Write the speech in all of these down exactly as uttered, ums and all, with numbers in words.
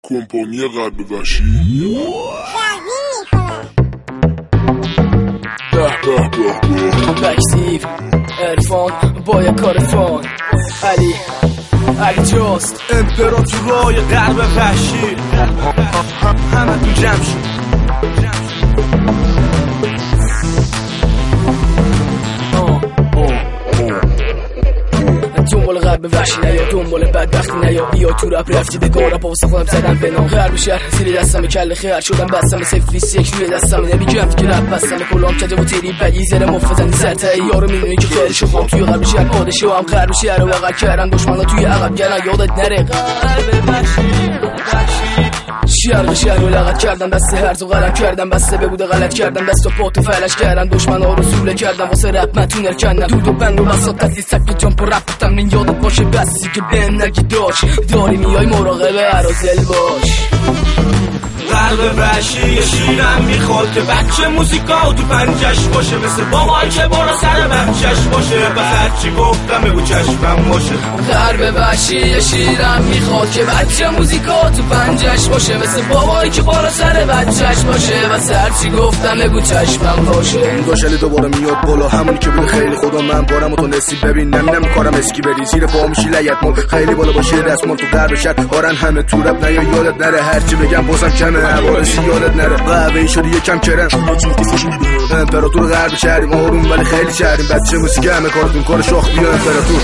کمپانی قلب وحشی به به به به بکسیف ارفان با یک کار فان علی علی جاست امپراتورای قلب وحشی همه تو جمع شد دنبال غرب وحشی نیا، دنبال بدبختی نیا، بیا تو رپ رفتی به گارا پاوسا خودم زدم به نام غرب شهر زیر دستم کل خیر شدم بستم سفلیس یک روی دستم نمیگم که رپ بستم کلام کده و تیری بگی زیر مفزنی سرتایی یارو میدونی که خیلی شفام توی غرب شهر پادشاه هم غرب شهر رو بغل کردن دشمنا توی عقب گردن یادت نره غرب وحشی شرق شهر رو لغت کردن دست هرز و قلم کردن بسته ببوده غلط کردن دست و پات و فلش کردن دشمن ها رو سوله کردن واسه رپ من تونر کندم دود و بند و بسات دستی سک جامپ و رفتم این یادت باشه بسی که بهم نگی داشت داری میای مراقبه عرازل باش قلب وحشی یه شیرم میخواد که بچه موزیکا تو پنجش باشه مثل بابای که برا سر بچهش باشه بس هرچی گفتم بگو چشمم باشه قلب وحشی یه شیرم میخواد که بچه موزیکا تو پنجش باشه مثل بابای که بالا سر بچهش باشه بس هرچی گفتم بگو چشمم باشه این گاشلی دوباره میاد بالا همونی که بوده خیلی خدا من بارم و تو نصیب ببین نمینم کارم اسکی بری زیر پا میشی لیت مال خیلی بالا باشه دستمال تو قلب شهر آرن همه تو رپ نیا یادت نره هرچی بگم بازم کمه عوارسی یادت نره قهوه‌ای شدی یکم کرم امپراتور غرب شهریم آروم ولی خیلی شهریم بچه موسیقی همه کارتون کار شاخ بیا امپراتور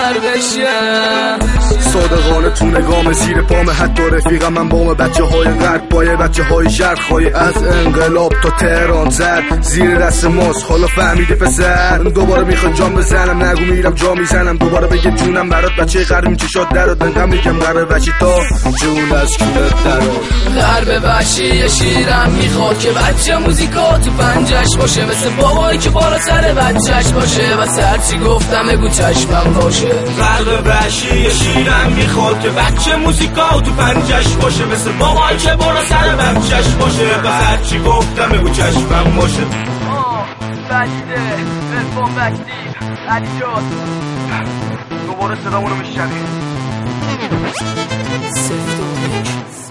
صادقانه تو نگام زیر پام حتی رفیقم من بام بچه های غرب پایه بچه های شرق خواهی از انقلاب تا تهران زد زیر دست ماست حالا فهمیده پسر دوباره میخواد جام بزنم نگو میرم جا میزنم دوباره بگه جونم برات بچه غرب این چشات درات دنگم میگم غرب وحشی تا جون از کونت درات غرب وحشی یه شیرم میخواد که بچه موزیکا تو پنجش باشه مثل بابایی که بالا سر بچهش باشه واسه هرچی گفتم بگو چشمم باشه قلب وحشی یه شیرم میخواد که بچه موزیکا تو پنجش باشه مثل بابایی که بالا سر بچهش باشه واسه هرچی گفتم بگو چشمم باشه بسته ارفان بکسیف علی جاست دوباره صدامونو میشنوی سفت و